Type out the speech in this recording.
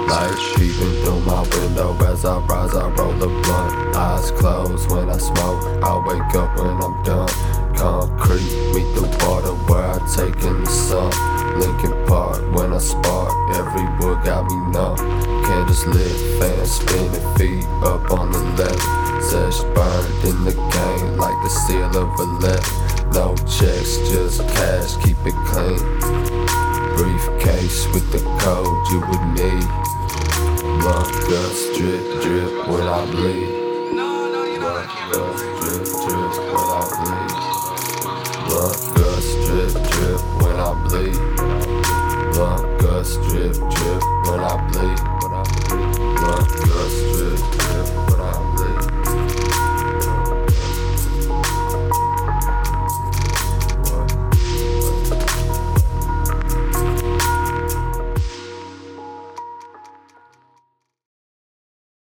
Light peeping through my window as I rise, I roll a blunt. Eyes closed when I smoke, I wake up when I'm done. Concrete meet the water where I take in the sun. Linkin Park when I spark, every wood got me numb. Candles lit, fans spinning, feet up on the left. Sesh burned in the game like the seal of a letter. No checks, just cash, keep it clean. Briefcase with the code you would need. Blood guts drip, drip when I bleed. Blood guts drip, drip when I bleed. Blood guts drip, drip when I bleed. Blood guts drip, drip when I bleed.